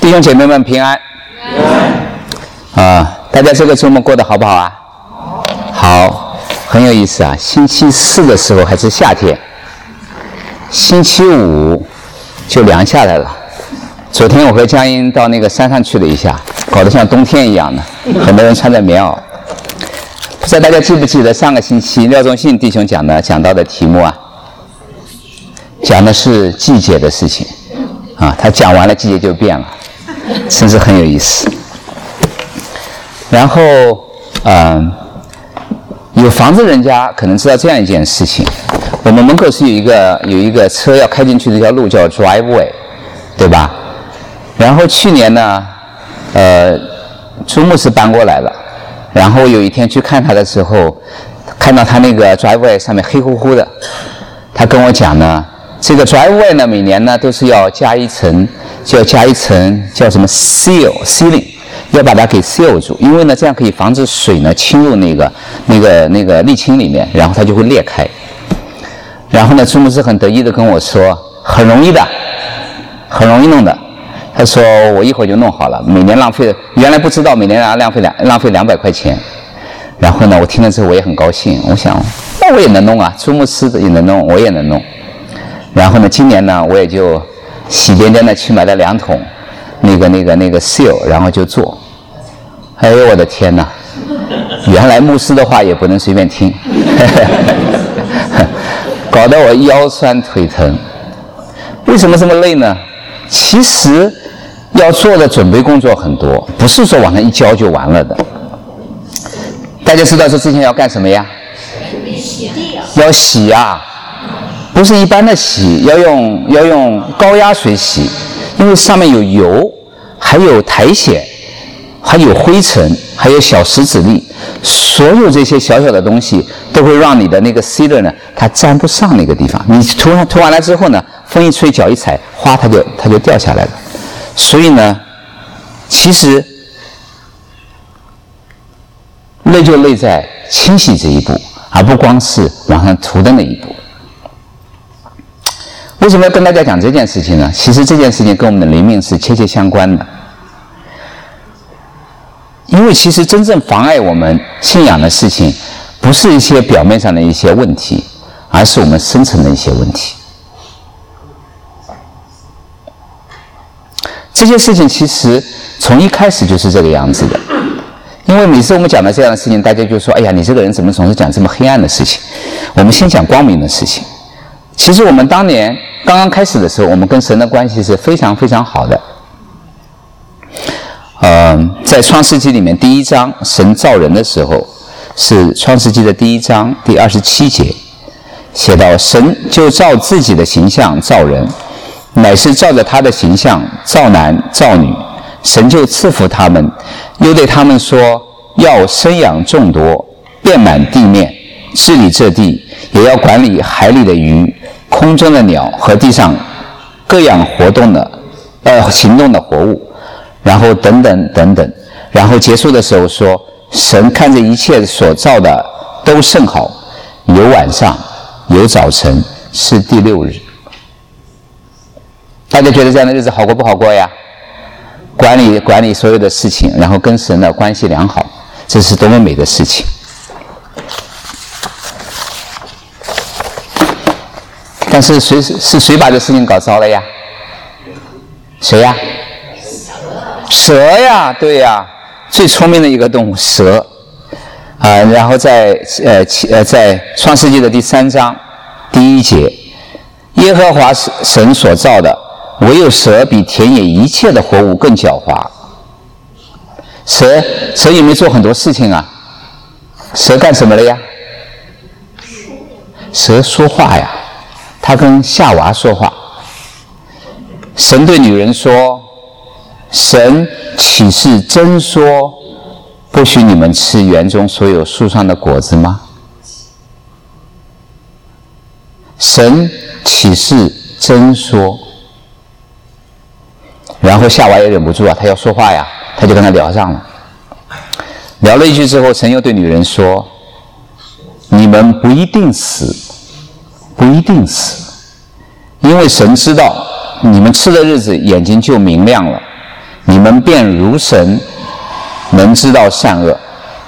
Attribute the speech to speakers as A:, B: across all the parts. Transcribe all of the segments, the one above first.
A: 弟兄姐妹们平安。大家这个周末过得好不好啊？好，很有意思啊。星期四的时候还是夏天，星期五就凉下来了。昨天我和江英到那个山上去了一下，搞得像冬天一样的，很多人穿着棉袄。不知道大家记不记得上个星期廖忠信弟兄讲到的题目啊？讲的是季节的事情啊，他讲完了季节就变了，真是很有意思。然后有房子人家可能知道这样一件事情，我们门口是有一个车要开进去的一条路叫 driveway， 对吧？然后去年呢朱牧师搬过来了，然后有一天去看他的时候，看到他那个 driveway 上面黑乎乎的，他跟我讲呢，这个 driveway 呢每年呢都是要加一层叫什么 sealing， 要把它给 seal 住，因为呢这样可以防止水呢侵入那个沥青里面，然后它就会裂开。然后呢朱牧师很得意的跟我说，很容易弄的。他说我一会儿就弄好了，每年浪费，原来不知道每年浪费200块钱。然后呢我听了之后我也很高兴，我想那我也能弄啊，朱牧师也能弄，我也能弄。然后呢今年呢我也就喜颠颠的去买了2桶那个 seal， 然后就做。哎呦我的天哪，原来牧师的话也不能随便听搞得我腰酸腿疼。为什么这么累呢？其实要做的准备工作很多，不是说往上一浇就完了的。大家知道这之前要干什么呀？要洗啊，不是一般的洗，要用高压水洗，因为上面有油，还有苔藓，还有灰尘，还有小石子粒，所有这些小小的东西都会让你的那个 sealer 呢它沾不上那个地方。你涂完了之后呢，风一吹脚一踩，哗它就掉下来了。所以呢其实累就累在清洗这一步，而不光是往上涂的那一步。为什么要跟大家讲这件事情呢？其实这件事情跟我们的灵命是切切相关的。因为其实真正妨碍我们信仰的事情，不是一些表面上的一些问题，而是我们深层的一些问题。这些事情其实从一开始就是这个样子的。因为每次我们讲到这样的事情，大家就说，哎呀，你这个人怎么总是讲这么黑暗的事情？我们先讲光明的事情。其实我们当年刚刚开始的时候，我们跟神的关系是非常非常好的。在创世纪里面第1章神造人的时候，是创世纪的第1章第27节写到，神就照自己的形象造人，乃是照着他的形象造男造女，神就赐福他们，又对他们说，要生养众多，遍满地面，治理这地，也要管理海里的鱼，空中的鸟和地上各样行动的活物，然后等等，然后结束的时候说，神看着一切所造的都甚好，有晚上有早晨，是第6日。大家觉得这样的日子好过不好过呀？管理所有的事情，然后跟神的关系良好，这是多么美的事情。但是谁把这事情搞糟了呀？谁呀？蛇呀，对呀，最聪明的一个动物，蛇。然后在创世纪的第3章第1节，耶和华神所造的，唯有蛇比田野一切的活物更狡猾。蛇有没有做很多事情啊？蛇干什么了呀？蛇说话呀，他跟夏娃说话。神对女人说，神岂是真说不许你们吃园中所有树上的果子吗？神岂是真说？然后夏娃也忍不住啊，他要说话呀，他就跟他聊上了。聊了一句之后，神又对女人说，你们不一定死，因为神知道你们吃的日子眼睛就明亮了， 你们便如神，能知道善恶。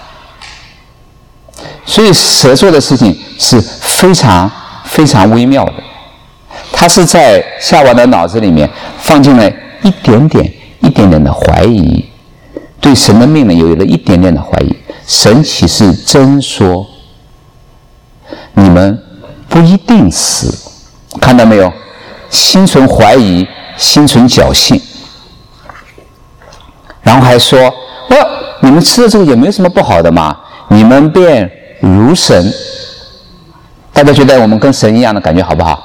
A: 所以蛇做的事情是非常非常微妙的，它是在夏娃的脑子里面放进了一点点的怀疑，对神的命令有了一点点的怀疑。神岂是真说你们不一定死？看到没有？心存怀疑，心存侥幸，然后还说你们吃了这个也没有什么不好的嘛，你们便如神。大家觉得我们跟神一样的感觉好不好？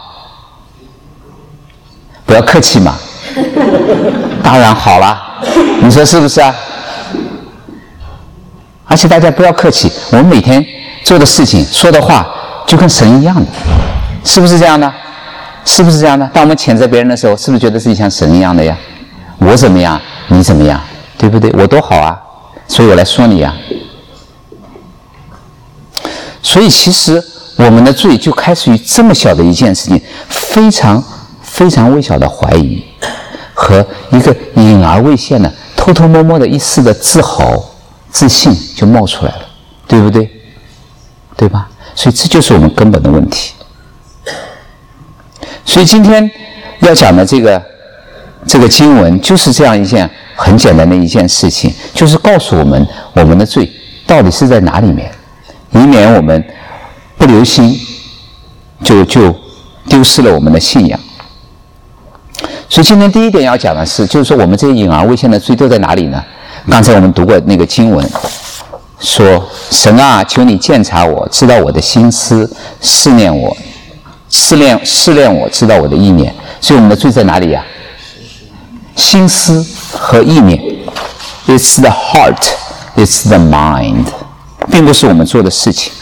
A: 不要客气嘛，当然好了，你说是不是啊？而且大家不要客气，我们每天做的事情说的话就跟神一样的，是不是这样的？是不是这样的？当我们谴责别人的时候，是不是觉得自己像神一样的呀？我怎么样，你怎么样，对不对？我多好啊，所以我来说你啊。所以其实我们的罪就开始于这么小的一件事情，非常非常微小的怀疑和一个隐而未现的偷偷摸摸的一丝的自豪自信就冒出来了，对不对？对吧？所以这就是我们根本的问题。所以今天要讲的这个经文就是这样一件很简单的一件事情，就是告诉我们我们的罪到底是在哪里面，以免我们不留心就丢失了我们的信仰。所以今天第一点要讲的是，就是说我们这些隐而未现的罪都在哪里呢？刚才我们读过那个经文，说神啊，求你鉴察我，知道我的心思，试炼我，知道我的意念。所以我们的罪在哪里呀？心思和意念 ，It's the heart, it's the mind， 并不是我们做的事情。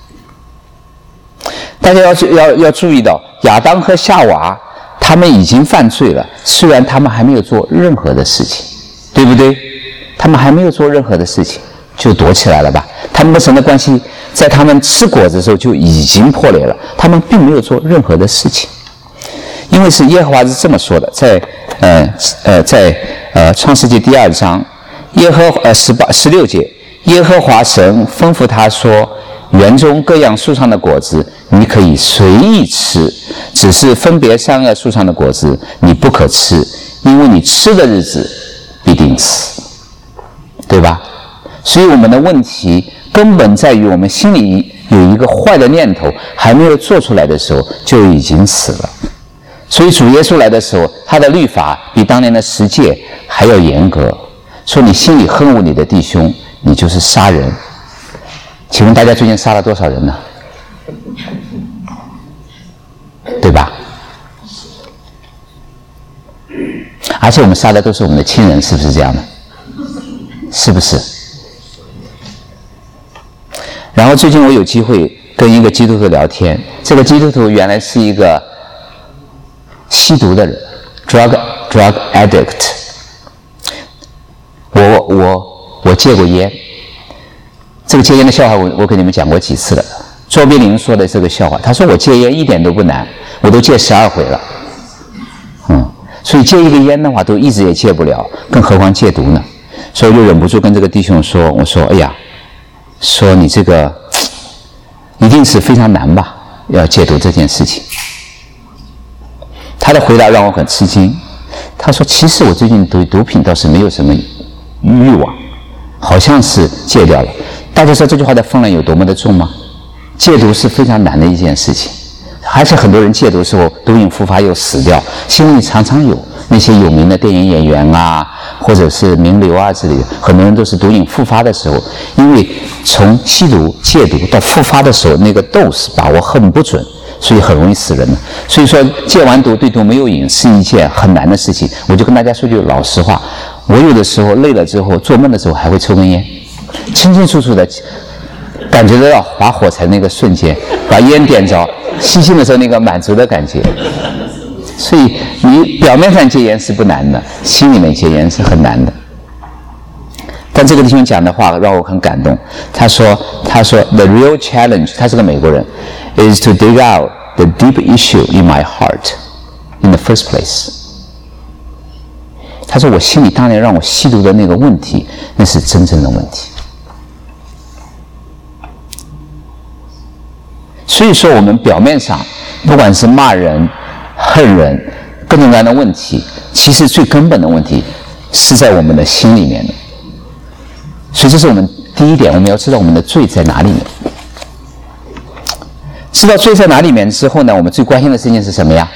A: 大家要注意到，亚当和夏娃他们已经犯罪了，虽然他们还没有做任何的事情，对不对？他们还没有做任何的事情就躲起来了吧？他们跟神的关系在他们吃果子的时候就已经破裂了，他们并没有做任何的事情。因为是耶和华是这么说的，在创世纪第2章16节，耶和华神吩咐他说，园中各样树上的果子你可以随意吃，只是分别善恶树上的果子你不可吃，因为你吃的日子必定死，对吧？所以我们的问题根本在于我们心里有一个坏的念头还没有做出来的时候就已经死了。所以主耶稣来的时候，他的律法比当年的10诫还要严格，说你心里恨恶你的弟兄，你就是杀人。请问大家最近杀了多少人呢？对吧？而且我们杀的都是我们的亲人，是不是这样的？是不是？然后最近我有机会跟一个基督徒聊天，这个基督徒原来是一个吸毒的人 drug addict。 我戒过烟，这个戒烟的笑话我给你们讲过几次了。卓别林说的这个笑话，他说我戒烟一点都不难，我都戒12回了。所以戒一个烟的话都一直也戒不了，更何况戒毒呢？所以我就忍不住跟这个弟兄说，我说哎呀，说你这个一定是非常难吧，要戒毒这件事情。他的回答让我很吃惊，他说其实我最近对毒品倒是没有什么欲望，好像是戒掉了。大家知道这句话的分量有多么的重吗？戒毒是非常难的一件事情，而且很多人戒毒的时候毒瘾复发又死掉，新闻里常常有那些有名的电影演员啊，或者是名流啊之类的，很多人都是毒瘾复发的时候，因为从吸毒戒毒到复发的时候那个 dose 把握很不准，所以很容易死人的。所以说戒完毒对毒没有瘾是一件很难的事情。我就跟大家说句老实话，我有的时候累了之后做梦的时候还会抽根烟，清清楚楚的感觉得到划火柴那个瞬间，把烟点着，吸气的时候那个满足的感觉。所以你表面上戒烟是不难的，心里面戒烟是很难的。但这个弟兄讲的话让我很感动，他说 The real challenge， 他是个美国人， is to dig out the deep issue in my heart in the first place。 他说我心里当年让我吸毒的那个问题，那是真正的问题。所以说我们表面上不管是骂人、恨人，各种各样的问题，其实最根本的问题是在我们的心里面的。所以这是我们第一点，我们要知道我们的罪在哪里面。知道罪在哪里面之后呢，我们最关心的事情是什么呀？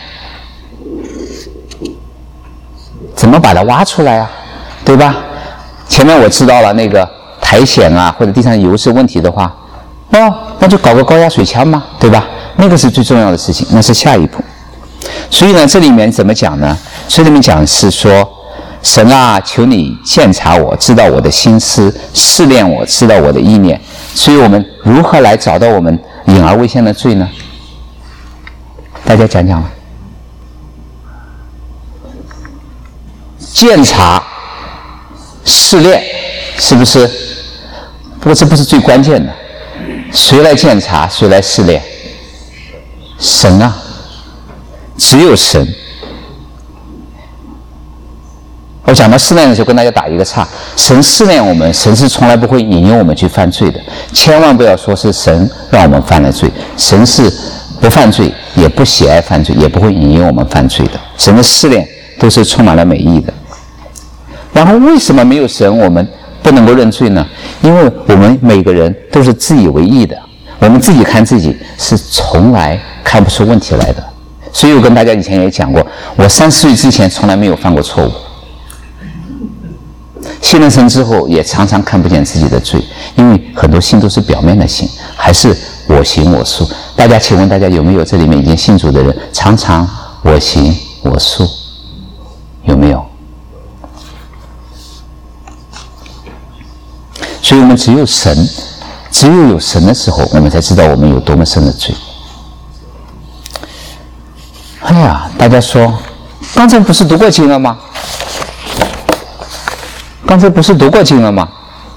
A: 怎么把它挖出来啊？对吧？前面我知道了那个苔藓啊或者地上油脂问题的话，那就搞个高压水枪嘛，对吧？那个是最重要的事情，那是下一步。所以呢，这里面怎么讲呢？这里面讲是说，神啊，求你鉴察我，知道我的心思，试炼我，知道我的意念。所以我们如何来找到我们隐而未现的罪呢？大家讲讲吧。鉴察、试炼，是不是？不过这不是最关键的。谁来鉴察？谁来试炼？神啊，只有神。我讲到试炼的时候，跟大家打一个岔。神试炼我们，神是从来不会引诱我们去犯罪的。千万不要说是神让我们犯了罪，神是不犯罪，也不喜爱犯罪，也不会引诱我们犯罪的。神的试炼都是充满了美意的。然后为什么没有神我们不能够认罪呢？因为我们每个人都是自以为意的，我们自己看自己是从来看不出问题来的。所以我跟大家以前也讲过，我30岁之前从来没有犯过错误，信了神之后也常常看不见自己的罪，因为很多信都是表面的信，还是我行我素。大家请问大家有没有这里面已经信主的人常常我行我素？有没有？所以我们只有有神的时候，我们才知道我们有多么深的罪。哎呀，大家说刚才不是读过经了吗？刚才不是读过经了吗？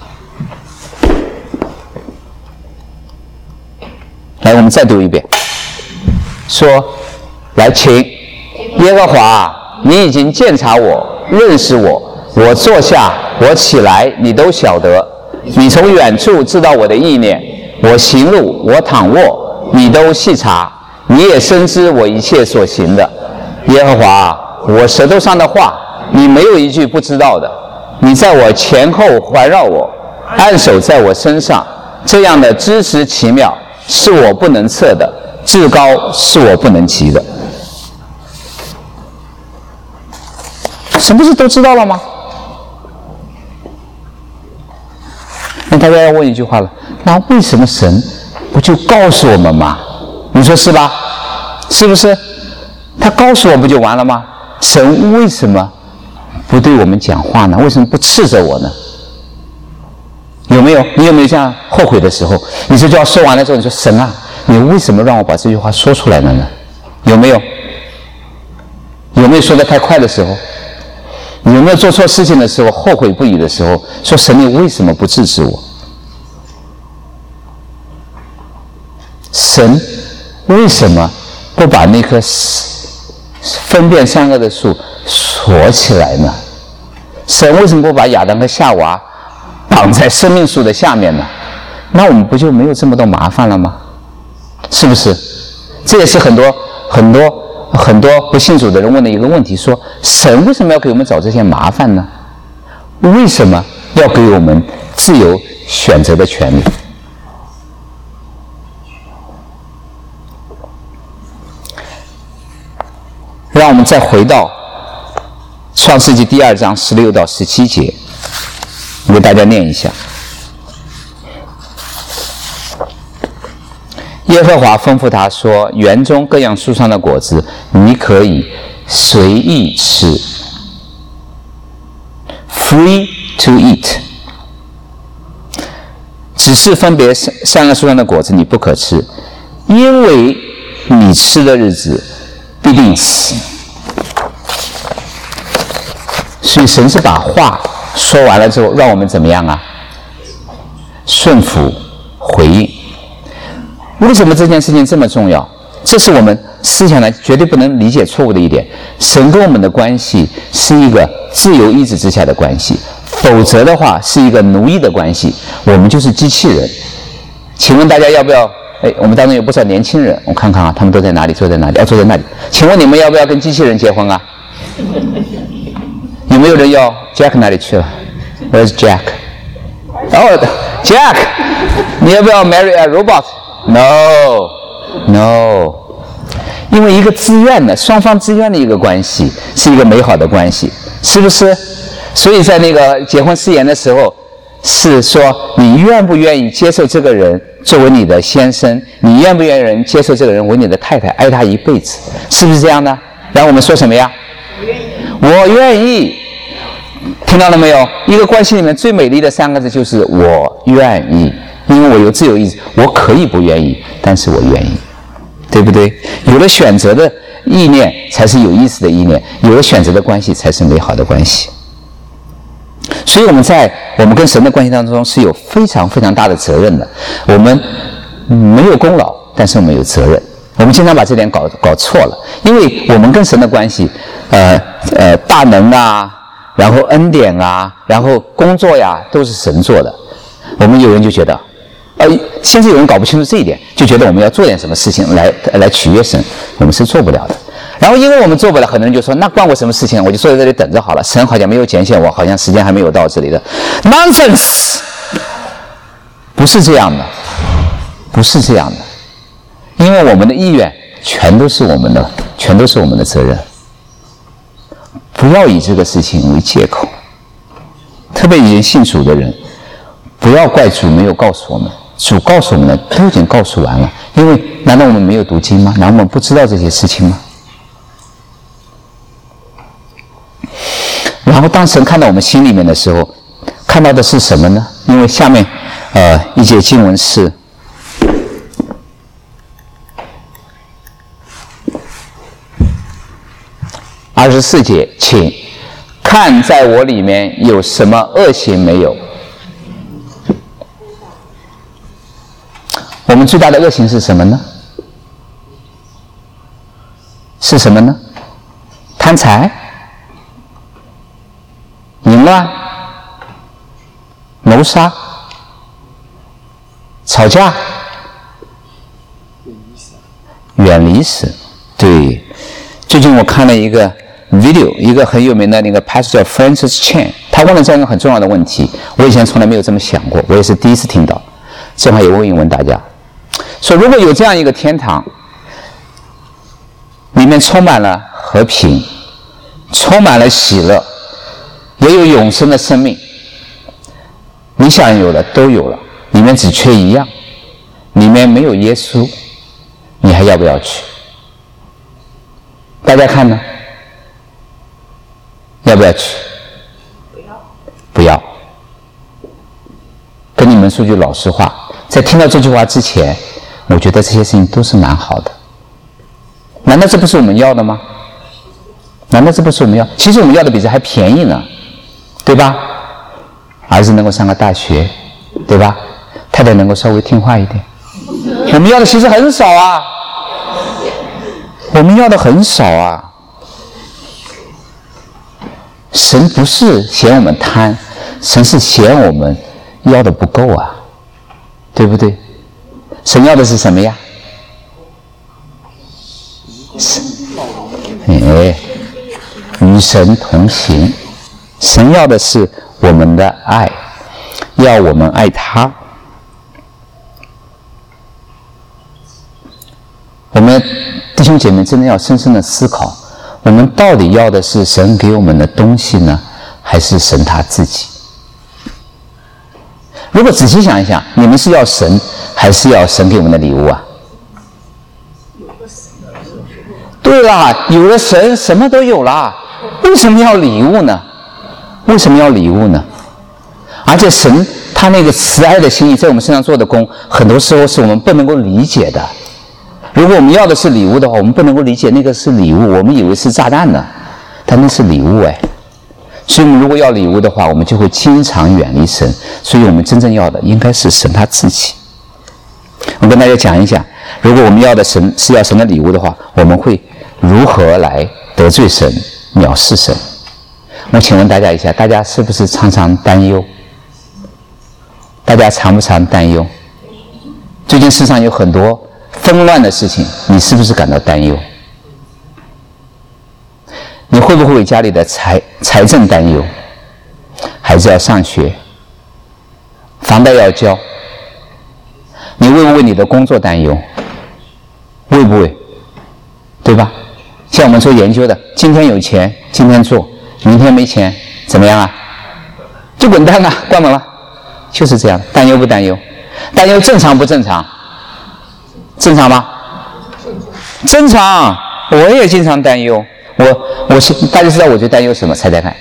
A: 来，我们再读一遍。说，来，请耶和华，你已经鉴察我，认识我，我坐下，我起来，你都晓得。你从远处知道我的意念，我行路，我躺卧，你都细察。你也深知我一切所行的。耶和华，我舌头上的话，你没有一句不知道的。你在我前后环绕我，按手在我身上，这样的知识奇妙，是我不能测的，至高是我不能及的。什么事都知道了吗？那大家要问一句话了，那为什么神不就告诉我们吗？你说是吧？是不是？他告诉我不就完了吗？神为什么不对我们讲话呢？为什么不斥责我呢？有没有？你有没有这样后悔的时候？你这句话说完了之后，你说神啊，你为什么让我把这句话说出来了呢？有没有？有没有说得太快的时候？有没有做错事情的时候后悔不已的时候，说神你为什么不制止我？神为什么不把那棵分辨善恶的树锁起来呢？神为什么不把亚当和夏娃绑在生命树的下面呢？那我们不就没有这么多麻烦了吗？是不是？这也是很多不信主的人问的一个问题，说神为什么要给我们找这些麻烦呢？为什么要给我们自由选择的权利？让我们再回到创世纪第2章16到17节，我给大家念一下。耶和华吩咐他说，园中各样树上的果子你可以随意吃， free to eat， 只是分别善恶树上的果子你不可吃，因为你吃的日子必定死。所以神是把话说完了之后，让我们怎么样啊？顺服回应。为什么这件事情这么重要？这是我们思想呢，绝对不能理解错误的一点，神跟我们的关系是一个自由意志之下的关系，否则的话是一个奴役的关系，我们就是机器人。请问大家要不要？我们当中有不少年轻人，我看看啊，他们都在哪里？坐在哪里？坐在那里。请问你们要不要跟机器人结婚啊？有没有人要 ？Jack 哪里去了 ？Where's Jack？ Jack， 你要不要 marry a robot？ No， 因为一个自愿的、双方自愿的一个关系，是一个美好的关系，是不是？所以在那个结婚誓言的时候，是说你愿不愿意接受这个人作为你的先生？你愿不愿意接受这个人为你的太太，爱他一辈子？是不是这样的？然后我们说什么呀？我愿意。听到了没有？一个关系里面最美丽的3个字就是我愿意，因为我有自由意志，我可以不愿意，但是我愿意，对不对？有了选择的意念才是有意思的意念，有了选择的关系才是美好的关系。所以我们在我们跟神的关系当中是有非常非常大的责任的。我们没有功劳，但是我们有责任。我们经常把这点搞错了，因为我们跟神的关系，大能啊，然后恩典啊，然后工作呀，都是神做的。我们有人就觉得，现在有人搞不清楚这一点，就觉得我们要做点什么事情来取悦神，我们是做不了的。然后因为我们做不了，很多人就说那关我什么事情？我就坐在这里等着好了，神好像没有拣选我，好像时间还没有到这里的 nonsense， 不是这样的，不是这样的，因为我们的意愿全都是我们的责任。不要以这个事情为借口，特别已经信主的人，不要怪主没有告诉我们，主告诉我们的都已经告诉完了。因为难道我们没有读经吗？难道我们不知道这些事情吗？然后当神看到我们心里面的时候，看到的是什么呢？因为下面一节经文是24节，请看在我里面有什么恶行没有。我们最大的恶行是什么呢？是什么呢？贪财、淫乱、谋杀、吵架、远离神。对，最近我看了一个 video， 一个很有名的那个 pastor Francis Chan， 他问了这样一个很重要的问题，我以前从来没有这么想过，我也是第一次听到，正好也问一问大家，说如果有这样一个天堂，里面充满了和平，充满了喜乐，也有永生的生命，你想有的都有了，里面只缺一样，里面没有耶稣，你还要不要去？大家看呢？要不要去？不要。跟你们说句老实话，在听到这句话之前，我觉得这些事情都是蛮好的。难道这不是我们要的吗？难道这不是我们要？其实我们要的比这还便宜呢，对吧？儿子能够上个大学，对吧？太太能够稍微听话一点。我们要的其实很少啊，我们要的很少啊。神不是嫌我们贪，神是嫌我们要的不够啊，对不对？神要的是什么呀？与神同行。神要的是我们的爱，要我们爱他。我们弟兄姐妹真的要深深的思考，我们到底要的是神给我们的东西呢，还是神他自己？如果仔细想一想，你们是要神还是要神给我们的礼物啊？对啦，有了神什么都有啦，为什么要礼物呢？为什么要礼物呢？而且神他那个慈爱的心意在我们身上做的工，很多时候是我们不能够理解的。如果我们要的是礼物的话，我们不能够理解那个是礼物，我们以为是炸弹呢，但那是礼物哎。所以我们如果要礼物的话，我们就会经常远离神。所以我们真正要的应该是神他自己。 我跟大家讲一讲，如果我们要的神是要神的礼物的话，我们会如何来得罪神、藐视神？我请问大家一下，大家是不是常常担忧？大家常不常担忧？最近世上有很多纷乱的事情，你是不是感到担忧？你会不会为家里的财政担忧？孩子要上学，房贷要交，你会不会为你的工作担忧？会不会？对吧？像我们做研究的，今天有钱今天做，明天没钱怎么样啊？就滚蛋了，关门了。就是这样，担忧不担忧？担忧正常不正常？正常吗？正常。我也经常担忧。大家知道我最担忧什么？猜猜看。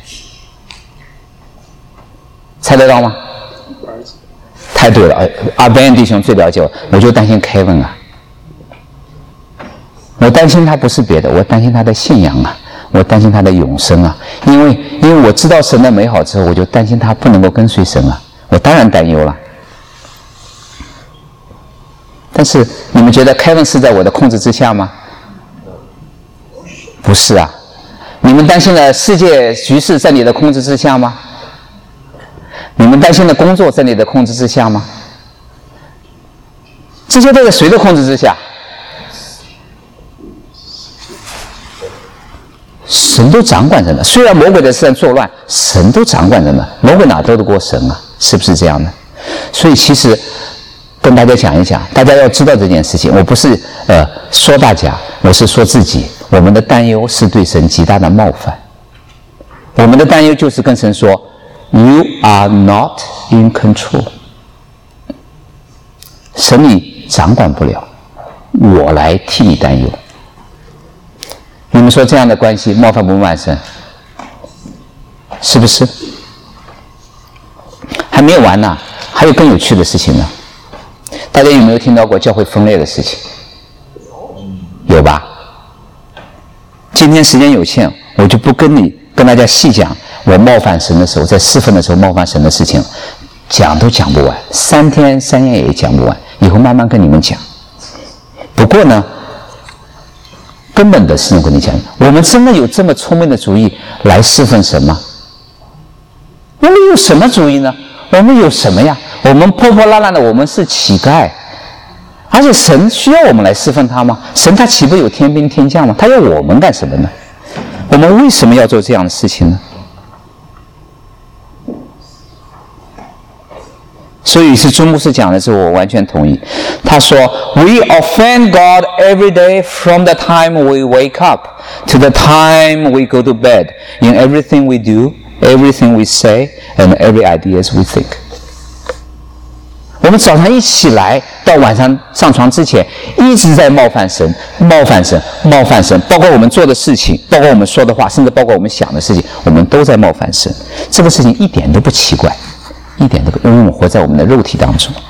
A: 猜得到吗？太对了，阿贝恩弟兄最了解我，我就担心 Kevin 啊。我担心他不是别的，我担心他的信仰啊，我担心他的永生啊。因为我知道神的美好之后，我就担心他不能够跟随神啊。我当然担忧了。但是你们觉得 Kevin 是在我的控制之下吗？不是啊。你们担心的世界局势在你的控制之下吗？你们担心的工作在你的控制之下吗？这些都在谁的控制之下？神都掌管着呢。虽然魔鬼在世上作乱，神都掌管着呢。魔鬼哪斗得过神啊？是不是这样的？所以其实跟大家讲一讲，大家要知道这件事情。我不是说大家，我是说自己。我们的担忧是对神极大的冒犯。我们的担忧就是跟神说 You are not in control。 神你掌管不了，我来替你担忧。你们说这样的关系冒犯不冒犯神？是不是？还没有完呢，还有更有趣的事情呢。大家有没有听到过教会分裂的事情？有吧？今天时间有限，我就不跟大家细讲我冒犯神的时候，在侍奉的时候冒犯神的事情，讲都讲不完，3天3夜也讲不完，以后慢慢跟你们讲。不过呢，根本的事情跟你讲，我们真的有这么聪明的主意来侍奉神吗？我们有什么主意呢？我们有什么呀？我们破破烂烂的，我们是乞丐。而且神需要我们来侍奉他吗？神他岂不有天兵天将吗？他要我们干什么呢？我们为什么要做这样的事情呢？所以是钟牧师讲的时候，我完全同意。他说 We offend God every day from the time we wake up to the time we go to bed, in everything we do, everything we say, and every ideas we think。我们早上一起来到晚上上床之前，一直在冒犯神，冒犯神，冒犯神，包括我们做的事情，包括我们说的话，甚至包括我们想的事情，我们都在冒犯神。这个事情一点都不奇怪，一点都不，因为我们活在我们的肉体当中。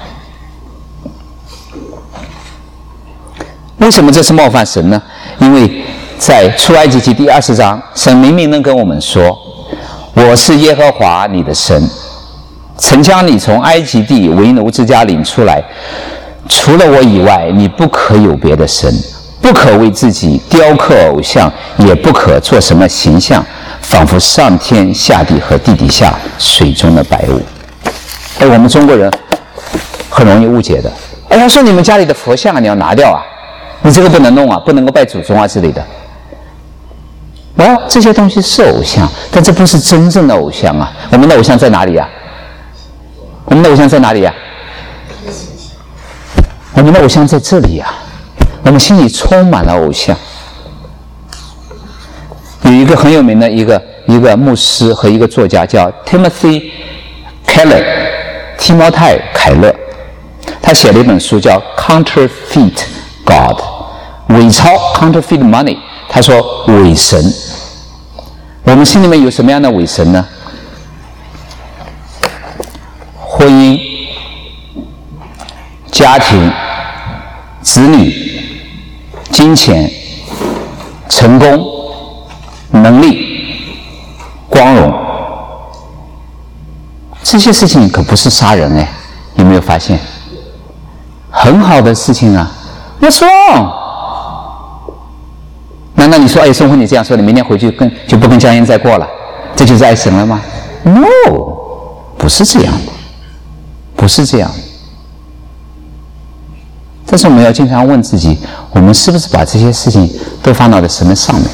A: 为什么这是冒犯神呢？因为在出埃及记第20章，神明明能跟我们说：“我是耶和华你的神。”曾将你从埃及地为奴之家领出来，除了我以外，你不可有别的神，不可为自己雕刻偶像，也不可做什么形象，仿佛上天下地和地底下水中的白雾。我们中国人很容易误解的。他说你们家里的佛像啊，你要拿掉啊，你这个不能弄啊，不能够拜祖宗啊之类的。这些东西是偶像，但这不是真正的偶像啊。我们的偶像在哪里啊？我们的偶像在哪里呀？我们的偶像在这里呀。我们心里充满了偶像。有一个很有名的一个牧师和一个作家叫 Timothy Keller， 提摩太凯勒，他写了一本书叫 Counterfeit God， 伪钞 Counterfeit Money。他说伪神，我们心里面有什么样的伪神呢？婚姻、家庭、子女、金钱、成功、能力、光荣，这些事情可不是杀人有没有发现？ 很好的事情啊。What's wrong？ 难道你说，哎，宋慧你这样说，你明天回去就不跟江英再过了，这就是爱神了吗 ？No， 不是这样的，不是这样的。但是我们要经常问自己，我们是不是把这些事情都放到了神的上面？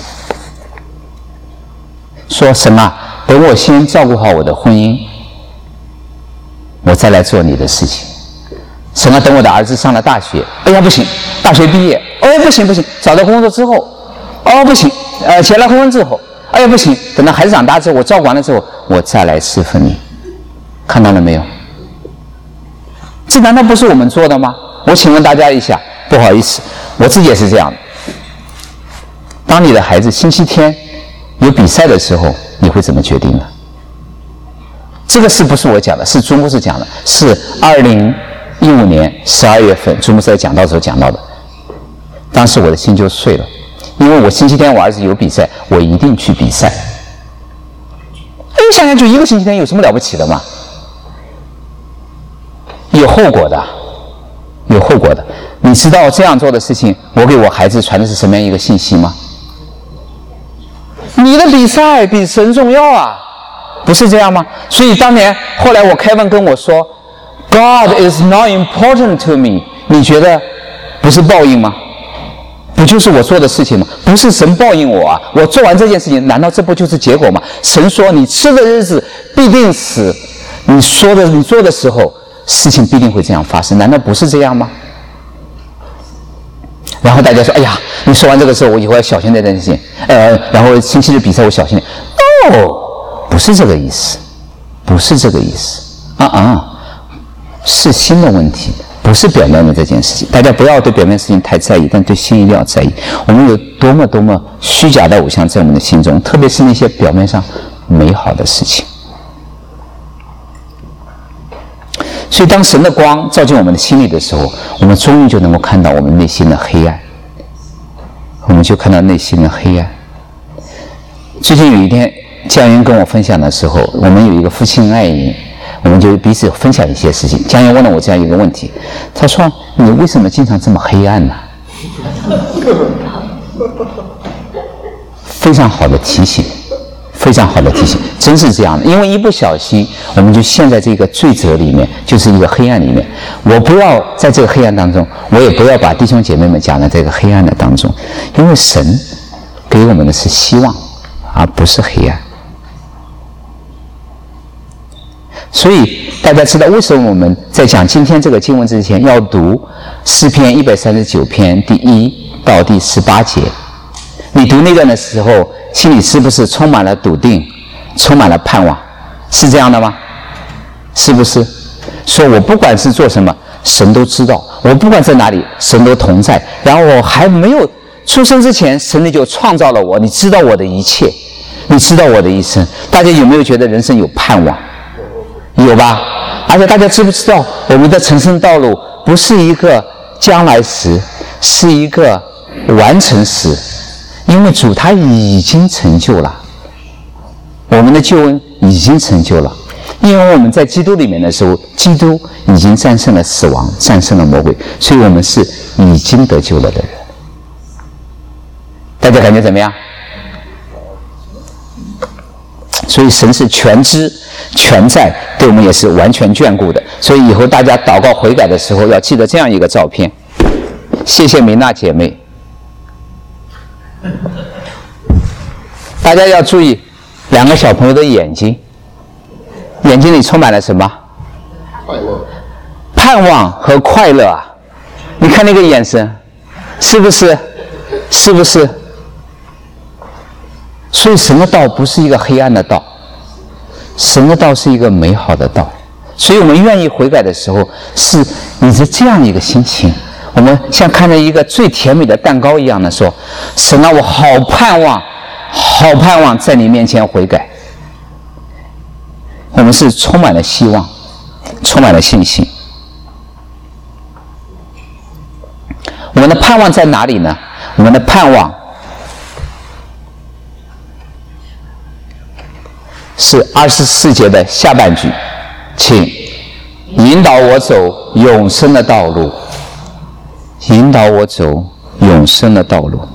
A: 说神啊，等我先照顾好我的婚姻，我再来做你的事情。神啊，等我的儿子上了大学，哎呀不行，大学毕业，哎不行，找到工作之后，哦不行，结了婚之后，哎呀不行，等到孩子长大之后，我照顾完了之后，我再来侍奉你。看到了没有？这难道不是我们做的吗？我请问大家一下，不好意思，我自己也是这样的。当你的孩子星期天有比赛的时候，你会怎么决定呢？这个是不是我讲的？是朱牧师讲的，是2015年12月份朱牧师在讲道的时候讲到的。当时我的心就碎了，因为我星期天我儿子有比赛，我一定去比赛。哎，想想就一个星期天有什么了不起的嘛？有后果的，有后果的。你知道这样做的事情，我给我孩子传的是什么样一个信息吗？你的比赛比神重要啊，不是这样吗？所以当年后来我开文跟我说 God is not important to me， 你觉得不是报应吗？不就是我做的事情吗？不是神报应我啊，我做完这件事情，难道这不就是结果吗？神说你吃的日子必定死，你做的时候事情必定会这样发生，难道不是这样吗？然后大家说，哎呀，你说完这个时候，我以后要小心这件事情。然后星期日比赛我小心点。不是这个意思，不是这个意思。是心的问题，不是表面的这件事情。大家不要对表面事情太在意，但对心一定要在意。我们有多么虚假的偶像在我们的心中，特别是那些表面上美好的事情。所以当神的光照进我们的心里的时候，我们终于就能够看到我们内心的黑暗，我们就看到内心的黑暗。最近有一天江云跟我分享的时候，我们有一个夫妻爱营，我们就彼此分享一些事情。江云问了我这样一个问题，他说，你为什么经常这么黑暗呢？非常好的提醒，非常好的提醒，真是这样的。因为一不小心我们就陷在这个罪责里面，就是一个黑暗里面。我不要在这个黑暗当中，我也不要把弟兄姐妹们讲在这个黑暗的当中，因为神给我们的是希望，而不是黑暗。所以大家知道为什么我们在讲今天这个经文之前要读诗篇139篇第1到第18节。你读那段的时候，心里是不是充满了笃定，充满了盼望？是这样的吗？是不是？说我不管是做什么，神都知道；我不管在哪里，神都同在。然后我还没有出生之前，神你就创造了我，你知道我的一切，你知道我的一生。大家有没有觉得人生有盼望？有吧？而且大家知不知道，我们的成生道路不是一个将来时，是一个完成时。因为主他已经成就了，我们的救恩已经成就了。因为我们在基督里面的时候，基督已经战胜了死亡，战胜了魔鬼，所以我们是已经得救了的人。大家感觉怎么样？所以神是全知全在，对我们也是完全眷顾的。所以以后大家祷告悔改的时候，要记得这样一个照片。谢谢米娜姐妹。大家要注意两个小朋友的眼睛，眼睛里充满了什么？
B: 快乐、
A: 盼望和快乐啊！你看那个眼神，是不是？是不是？所以神的道不是一个黑暗的道，神的道是一个美好的道。所以我们愿意悔改的时候，是你是这样一个心情。我们像看着一个最甜美的蛋糕一样的说，神啊，我好盼望，好盼望在你面前悔改。我们是充满了希望，充满了信心。我们的盼望在哪里呢？我们的盼望是24节的下半句，请引导我走永生的道路。 引导我走永生的道路。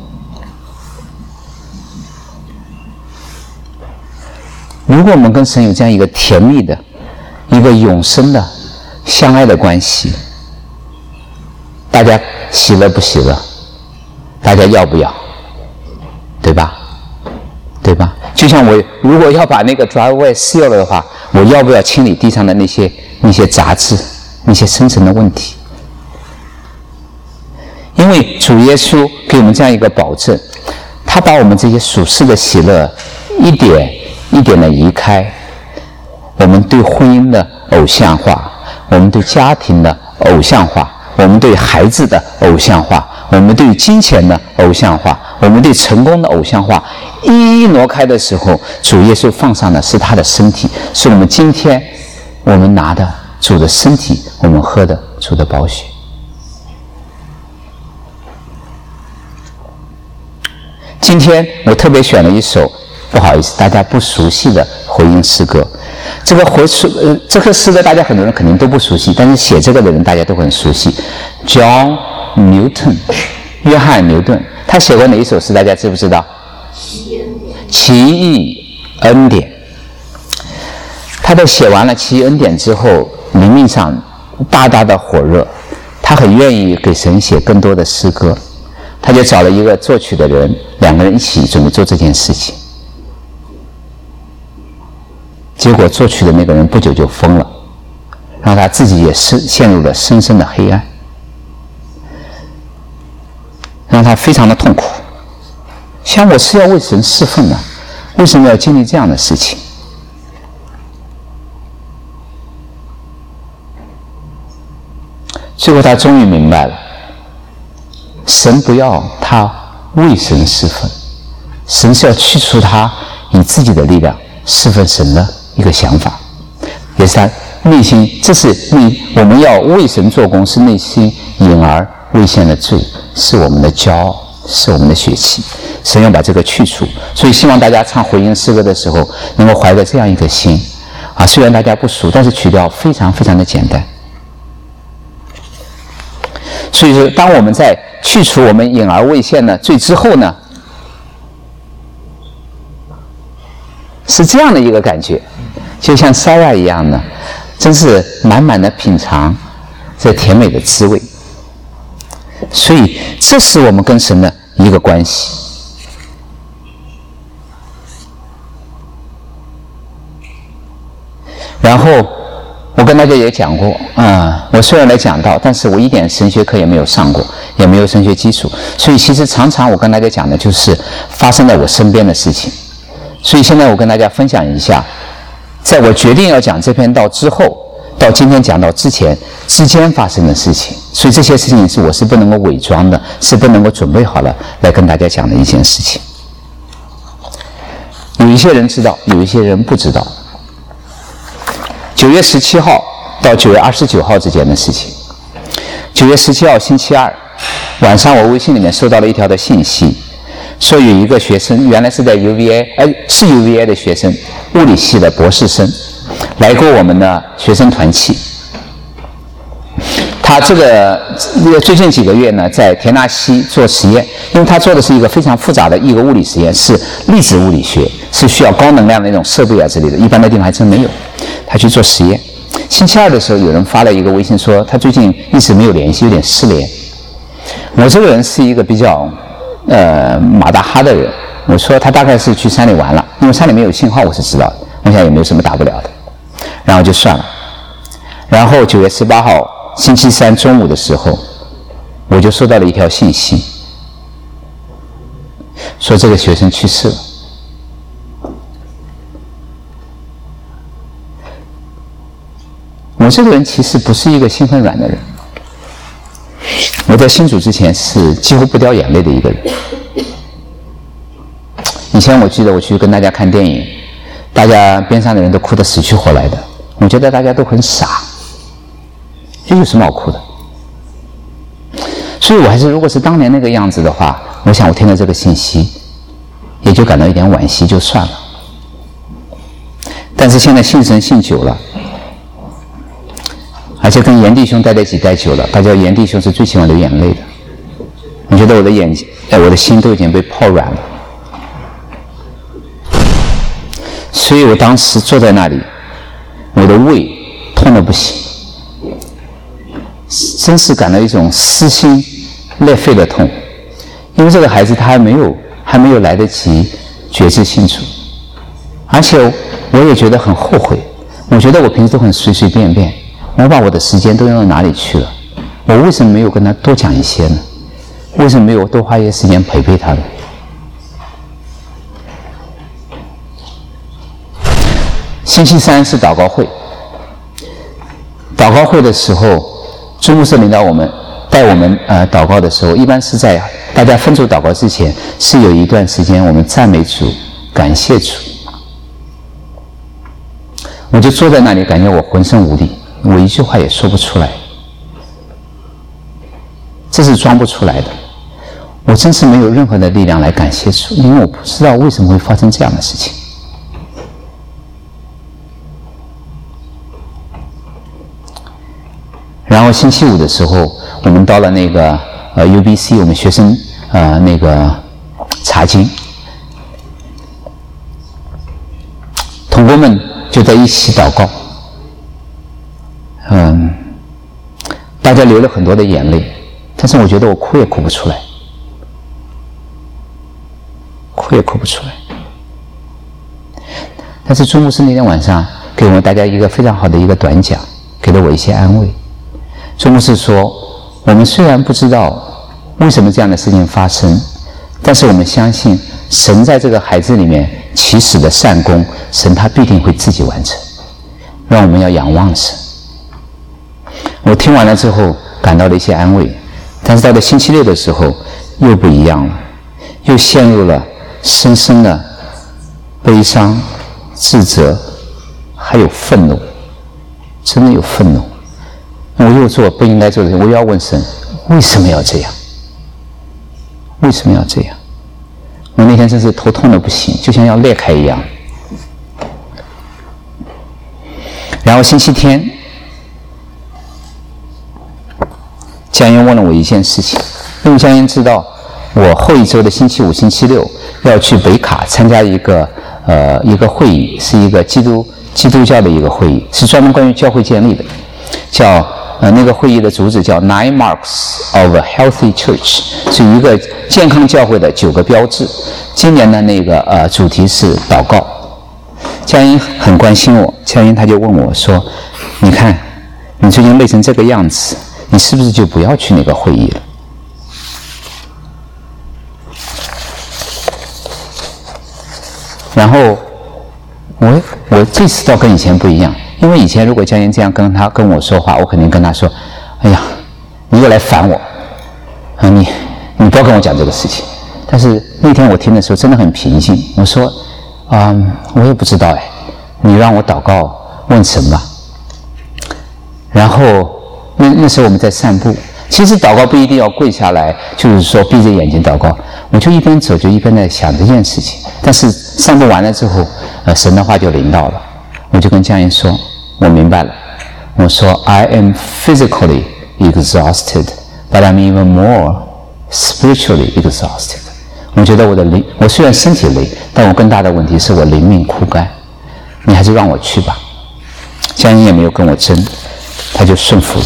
A: 如果我们跟神有这样一个甜蜜的、一个永生的相爱的关系，大家喜乐不喜乐？大家要不要？对吧？对吧？就像我如果要把那个 driveway seal 了的话，我要不要清理地上的那些杂质、那些深层的问题？因为主耶稣给我们这样一个保证，他把我们这些属世的喜乐一点一点的移开，我们对婚姻的偶像化，我们对家庭的偶像化，我们对孩子的偶像化，我们对金钱的偶像化，我们对成功的偶像化，一一挪开的时候，主耶稣放上的是他的身体，是我们今天我们拿的主的身体，我们喝的主的宝血。今天我特别选了一首，不好意思，大家不熟悉的回应诗歌。这个诗歌大家很多人肯定都不熟悉，但是写这个的人大家都很熟悉。John Newton， 约翰牛顿，他写过哪一首诗？大家知不知道？奇异恩典。他在写完了奇异恩典之后，灵命上大大的火热，他很愿意给神写更多的诗歌。他就找了一个作曲的人，两个人一起准备做这件事情。结果作曲的那个人不久就疯了，让他自己也陷入了深深的黑暗，让他非常的痛苦。想我是要为神侍奉呢，为什么要经历这样的事情？最后他终于明白了，神不要他为神侍奉，神是要去除他以自己的力量侍奉神的一个想法，也是他内心，这是我们要为神做工，是内心隐而未现的罪，是我们的骄傲，是我们的血气，神要把这个去除。所以希望大家唱回应诗歌的时候能够怀着这样一个心啊，虽然大家不熟，但是曲调非常非常的简单。所以说当我们在去除我们隐而未现的罪之后呢，是这样的一个感觉，就像撒亚一样的，真是满满的品尝这甜美的滋味。所以这是我们跟神的一个关系。然后我跟大家也讲过我虽然来讲道，但是我一点神学课也没有上过，也没有神学基础，所以其实常常我跟大家讲的就是发生在我身边的事情。所以现在我跟大家分享一下，在我决定要讲这篇道之后，到今天讲到之前之间发生的事情。所以这些事情我是不能够伪装的，是不能够准备好了来跟大家讲的一件事情。有一些人知道，有一些人不知道。9月17号到9月29号之间的事情。9月17号星期二晚上，我微信里面收到了一条的信息，说有一个学生，原来是在 UVA， 是 UVA 的学生，物理系的博士生，来过我们的学生团契。他这个最近几个月呢，在田纳西做实验，因为他做的是一个非常复杂的一个物理实验，是粒子物理学，是需要高能量的那种设备啊之类的，一般的地方还真没有。他去做实验。星期二的时候，有人发了一个微信说他最近一直没有联系，有点失联。我这个人是一个比较马大哈的人，我说他大概是去山里玩了，因为山里没有信号，我是知道的，我想也没有什么大不了的，然后就算了。然后9月18号星期三中午的时候，我就收到了一条信息，说这个学生去世了。我这个人其实不是一个心很软的人，我在信主之前是几乎不掉眼泪的一个人。以前我记得我去跟大家看电影，大家边上的人都哭得死去活来的，我觉得大家都很傻，这有什么好哭的？所以我还是，如果是当年那个样子的话，我想我听到这个信息也就感到一点惋惜就算了。但是现在信神信久了，而且跟严弟兄待在一起待久了，大家严弟兄是最喜欢流眼泪的。 我觉得我的眼睛，我的心都已经被泡软了。所以我当时坐在那里，我的胃痛得不行，真是感到一种撕心裂肺的痛。因为这个孩子他还没有来得及觉知清楚，而且我也觉得很后悔。我觉得我平时都很随随便便，我把我的时间都用到哪里去了？我为什么没有跟他多讲一些呢？为什么没有多花一些时间陪陪他呢？星期三是祷告会，祷告会的时候，朱牧师领导我们带我们祷告的时候，一般是在大家分组祷告之前，是有一段时间我们赞美主、感谢主。我就坐在那里，感觉我浑身无力，我一句话也说不出来，这是装不出来的。我真是没有任何的力量来感谢主，因为我不知道为什么会发生这样的事情。然后星期五的时候，我们到了那个UBC， 我们学生那个查经，同工们就在一起祷告，大家流了很多的眼泪，但是我觉得我哭也哭不出来，哭也哭不出来。但是朱牧师那天晚上给我们大家一个非常好的一个短讲，给了我一些安慰。朱牧师说，我们虽然不知道为什么这样的事情发生，但是我们相信神在这个孩子里面起始的善功，神他必定会自己完成，让我们要仰望神。我听完了之后感到了一些安慰，但是到了星期六的时候又不一样了，又陷入了深深的悲伤、自责，还有愤怒，真的有愤怒。我又做不应该做的事，我又要问神，为什么要这样？为什么要这样？我那天真是头痛的不行，就像要裂开一样。然后星期天，江燕问了我一件事情，因为江燕知道我后一周的星期五、星期六要去北卡参加一个会议，是一个基督教的一个会议，是专门关于教会建立的，叫那个会议的主旨叫 Nine Marks of a Healthy Church， 是一个健康教会的9个标志。今年的那个主题是祷告。江英很关心我，江英他就问我说：“你看，你最近累成这个样子，你是不是就不要去那个会议了？”然后我这次倒跟以前不一样。因为以前如果江燕这样跟我说话，我肯定跟他说：“哎呀，你又来烦我，你不要跟我讲这个事情。”但是那天我听的时候真的很平静，我说：“我也不知道哎，你让我祷告问神吧。”然后那时候我们在散步，其实祷告不一定要跪下来，就是说闭着眼睛祷告，我就一边走就一边在想这件事情。但是散步完了之后，神的话就临到了，我就跟江燕说。我明白了，我说 I am physically exhausted, but I'm even more spiritually exhausted。我觉得我虽然身体累，但我更大的问题是我灵命枯干。你还是让我去吧。江英也没有跟我争，他就顺服了。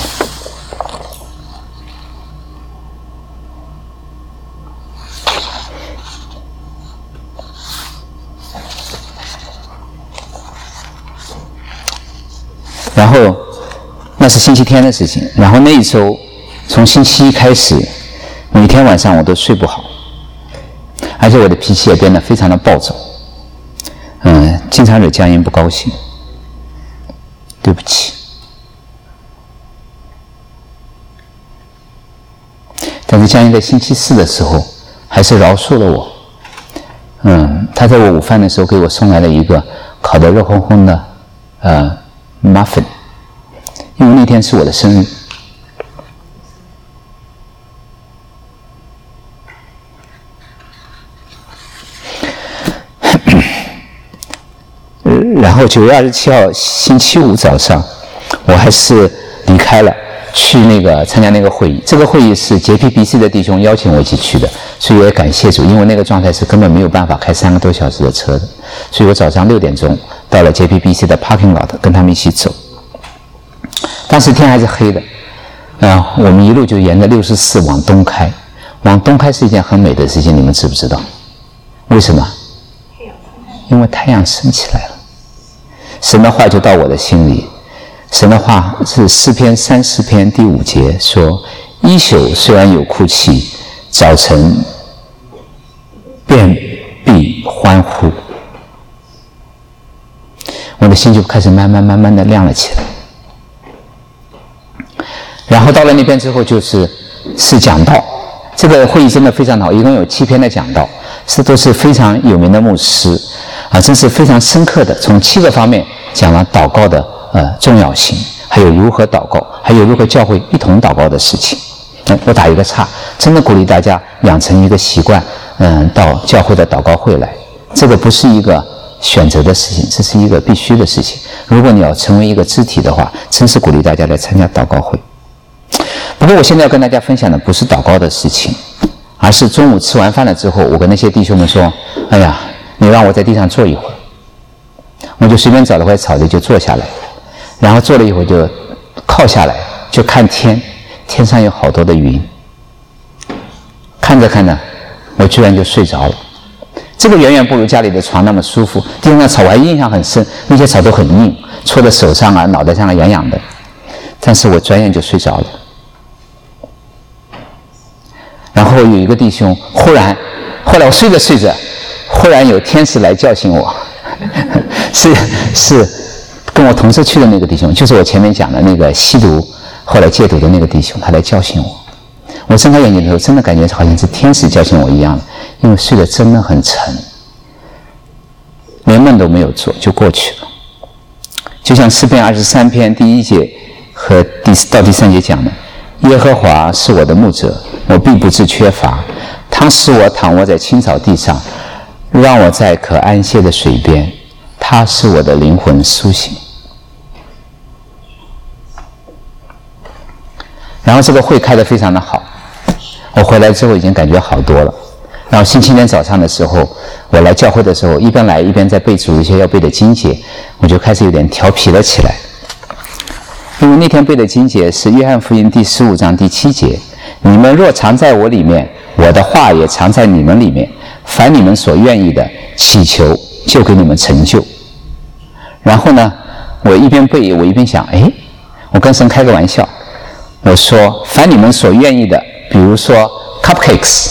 A: 然后那是星期天的事情，然后那一周从星期一开始，每天晚上我都睡不好，而且我的脾气也变得非常的暴躁，经常惹江英不高兴，对不起。但是江英在星期四的时候还是饶恕了我，他在我午饭的时候给我送来了一个烤得热烘烘的muffin， 因为那天是我的生日。然后9月27号星期五早上，我还是离开了，去那个参加那个会议。这个会议是 JPBC 的弟兄邀请我一起去的，所以我也感谢主，因为那个状态是根本没有办法开3个多小时的车的，所以我早上6点钟到了 JPBC 的 parking lot 跟他们一起走。当时天还是黑的，我们一路就沿着64往东开。往东开是一件很美的事情，你们知不知道？为什么？因为太阳升起来了。神的话就到我的心里。神的话是诗篇30篇第5节说：一宿虽然有哭泣，早晨便必欢呼。我的心就开始慢慢的亮了起来。然后到了那边之后是讲道。这个会议真的非常好，一共有7篇的讲道，都是非常有名的牧师真是非常深刻的从7个方面讲了祷告的重要性，还有如何祷告，还有如何教会一同祷告的事情。我打一个岔，真的鼓励大家养成一个习惯，到教会的祷告会来。这个不是一个选择的事情，这是一个必须的事情。如果你要成为一个肢体的话，真是鼓励大家来参加祷告会。不过我现在要跟大家分享的不是祷告的事情，而是中午吃完饭了之后，我跟那些弟兄们说：哎呀，你让我在地上坐一会儿。我就随便找了块草地就坐下来，然后坐了一会儿就靠下来，就看天，天上有好多的云。看着看着，我居然就睡着了。这个远远不如家里的床那么舒服。地上的草我还印象很深，那些草都很硬，戳在手上脑袋上痒痒的。但是我转眼就睡着了。然后有一个弟兄后来我睡着睡着，忽然有天使来叫醒我，是跟我同时去的那个弟兄，就是我前面讲的那个吸毒后来戒毒的那个弟兄，他来叫醒我。我睁开眼睛的时候，真的感觉好像是天使叫醒我一样，因为睡得真的很沉，连梦都没有做就过去了。就像诗篇23篇第1节和到第3节讲的：耶和华是我的牧者，我必不致缺乏。他使我躺卧在青草地上，让我在可安歇的水边。他使我的灵魂苏醒。然后这个会开得非常的好，我回来之后已经感觉好多了。然后星期天早上的时候，我来教会的时候，一边来一边在背主一些要背的经节，我就开始有点调皮了起来。因为那天背的经节是约翰福音第15章第7节：你们若常在我里面，我的话也常在你们里面，凡你们所愿意的，祈求就给你们成就。然后呢，我一边背我一边想，我跟神开个玩笑，我说凡你们所愿意的，比如说 cupcakes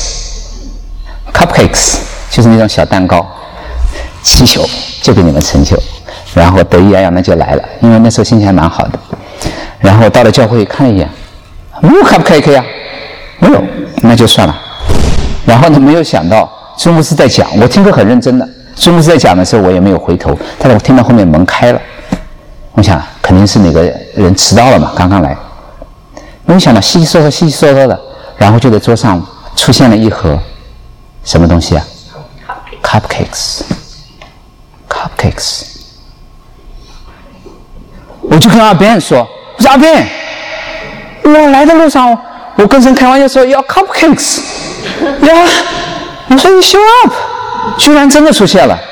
A: 就是那种小蛋糕，祈求就给你们成就。然后得意洋洋的就来了，因为那时候心情还蛮好的。然后到了教会看了一眼，没有 cupcake 呀，没有，那就算了。然后呢，没有想到朱牧师在讲，我听课很认真的，朱牧师在讲的时候我也没有回头，但是我听到后面门开了，我想肯定是哪个人迟到了嘛，刚刚来。没有想到稀稀嗦嗦的，然后就在桌上出现了一盒什么东西啊？ cupcakes。我就跟阿 Ben 说，我说阿 Ben， 我来的路上我跟神开玩笑说要 cupcakes 呀，我说你 show up， 居然真的出现了。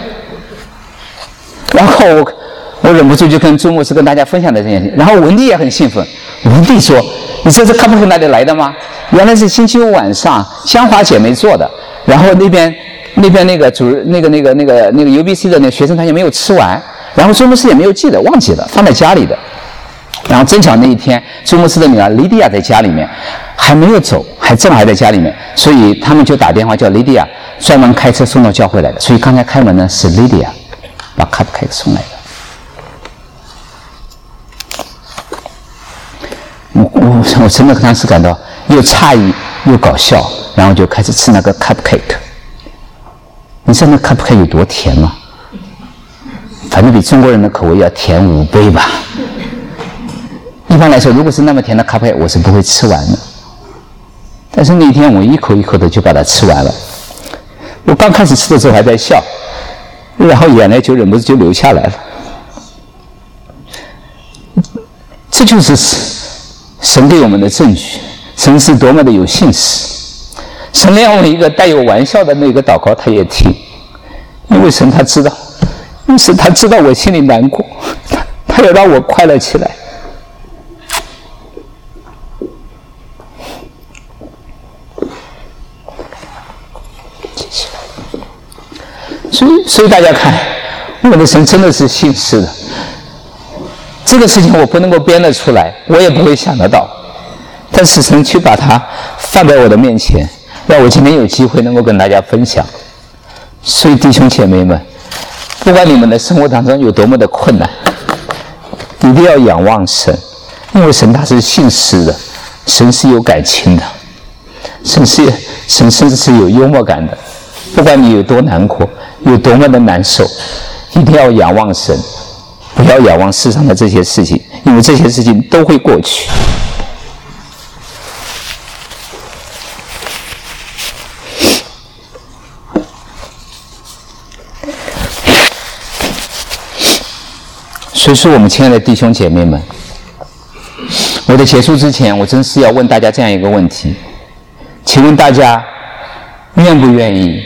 A: 然后我忍不住就跟朱牧师跟大家分享的这件事情，然后文帝也很兴奋。文帝说：“你这是 cupcake 哪里来的吗？原来是星期五晚上香华姐妹做的，然后那边那个那个 UBC 的那个学生团也没有吃完，然后朱牧师也没有记得，忘记了放在家里的。然后正巧那一天，朱牧师的女儿莉迪亚在家里面，还没有走，正好还在家里面，所以他们就打电话叫莉迪亚专门开车送到教会来的。所以刚才开门呢是莉迪亚把 cupcake 送来的。我真的当时感到又诧异又搞笑，然后就开始吃那个 cupcake。你知道那 cupcake 有多甜吗？反正比中国人的口味要甜5倍吧。一般来说，如果是那么甜的 cupcake， 我是不会吃完的。但是那天我一口一口的就把它吃完了。我刚开始吃的时候还在笑，然后眼泪就忍不住就流下来了。 这就是神给我们的证据。神是多么的有信实，神连我一个带有玩笑的那个祷告他也听，因为神他知道，因为神他知道我心里难过，他要让我快乐起来。所以大家看，我的神真的是信实的。这个事情我不能够编得出来，我也不会想得到，但是神却把它放在我的面前，让我今天有机会能够跟大家分享。所以弟兄姐妹们，不管你们的生活当中有多么的困难，一定要仰望神，因为神他是信实的，神是有感情的，神甚至是有幽默感的。不管你有多难过，有多么的难受，一定要仰望神，不要仰望世上的这些事情，因为这些事情都会过去。所以说，我们亲爱的弟兄姐妹们，我在结束之前，我真是要问大家这样一个问题，请问大家愿不愿意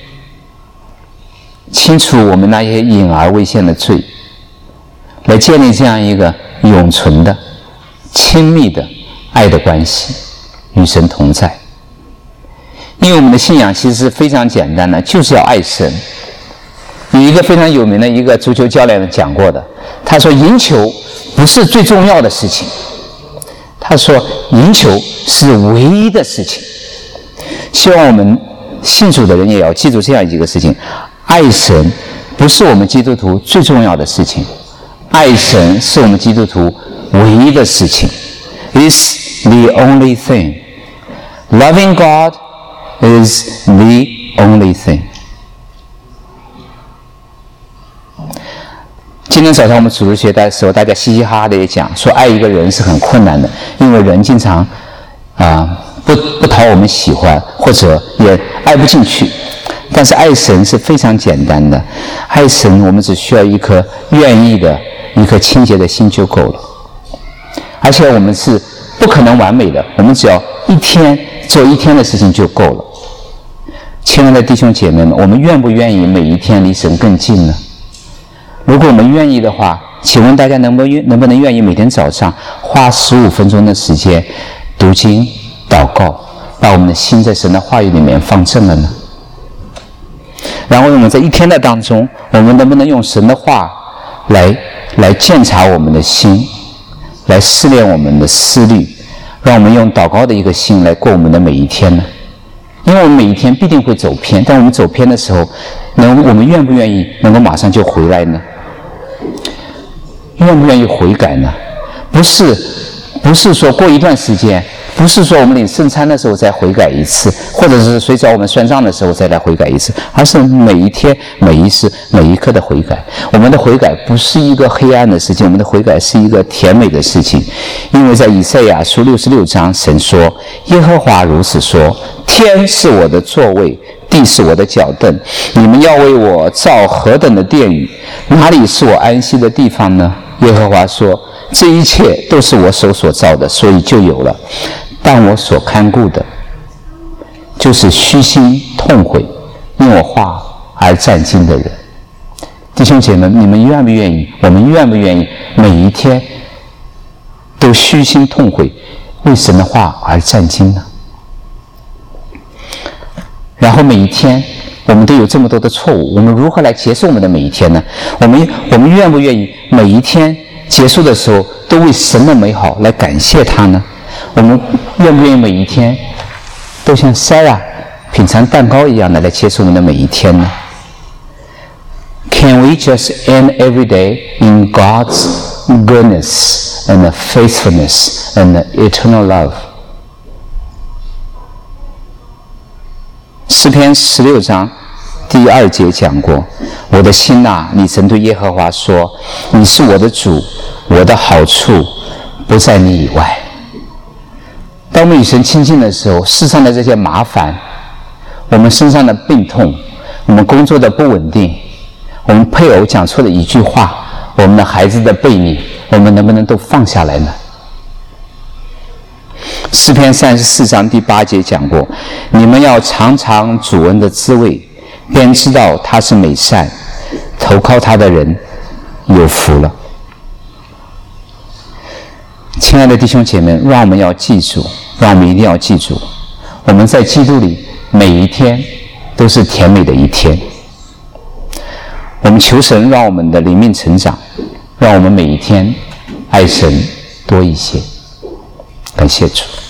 A: 清除我们那些隐而未现的罪，来建立这样一个永存的亲密的爱的关系，与神同在？因为我们的信仰其实是非常简单的，就是要爱神。有一个非常有名的一个足球教练讲过的，他说赢球不是最重要的事情，他说赢球是唯一的事情。希望我们信主的人也要记住这样一个事情，爱神不是我们基督徒最重要的事情，爱神是我们基督徒唯一的事情。 It's the only thing. Loving God is the only thing. 今天早上我们主日学的时候，大家嘻嘻哈哈的也讲说，爱一个人是很困难的，因为人经常不讨我们喜欢，或者也爱不进去。但是爱神是非常简单的，爱神我们只需要一颗愿意的、一颗清洁的心就够了。而且我们是不可能完美的，我们只要一天做一天的事情就够了。亲爱的弟兄姐妹们，我们愿不愿意每一天离神更近呢？如果我们愿意的话，请问大家能不能愿意每天早上花15分钟的时间读经祷告，把我们的心在神的话语里面放正了呢？然后我们在一天的当中，我们能不能用神的话来鉴察我们的心，来试炼我们的思虑，让我们用祷告的一个心来过我们的每一天呢？因为我们每一天必定会走偏，但我们走偏的时候，我们愿不愿意能够马上就回来呢？愿不愿意悔改呢？不是说过一段时间，不是说我们领圣餐的时候再悔改一次，或者是谁找我们算账的时候再来悔改一次，而是每一天、每一时、每一刻的悔改。我们的悔改不是一个黑暗的事情，我们的悔改是一个甜美的事情。因为在以赛亚书66章，神说：“耶和华如此说，天是我的座位，地是我的脚凳，你们要为我造何等的殿宇？哪里是我安息的地方呢？”耶和华说：“这一切都是我手所造的，所以就有了。但我所看顾的，就是虚心痛悔，因我话而战兢的人。”弟兄姐妹，你们愿不愿意？我们愿不愿意每一天都虚心痛悔，为神的话而战兢呢？然后每一天我们都有这么多的错误，我们如何来结束我们的每一天呢？我们愿不愿意每一天结束的时候都为神的美好来感谢他呢？我们愿不愿意每一天都像 Sarah 品尝蛋糕一样的来结束我们的每一天呢？ Can we just end every day in God's goodness and faithfulness and eternal love? 诗篇16章第2节讲过：“我的心啊，你曾对耶和华说，你是我的主，我的好处不在你以外。”当我们与神亲近的时候，世上的这些麻烦，我们身上的病痛，我们工作的不稳定，我们配偶讲错的一句话，我们的孩子的背逆，我们能不能都放下来呢？ 诗篇34章第8节讲过，你们要尝尝主恩的滋味，便知道他是美善，投靠他的人有福了。亲爱的弟兄姐妹，让我们要记住，让我们一定要记住，我们在基督里每一天都是甜美的一天。我们求神让我们的灵命成长，让我们每一天爱神多一些。感谢主。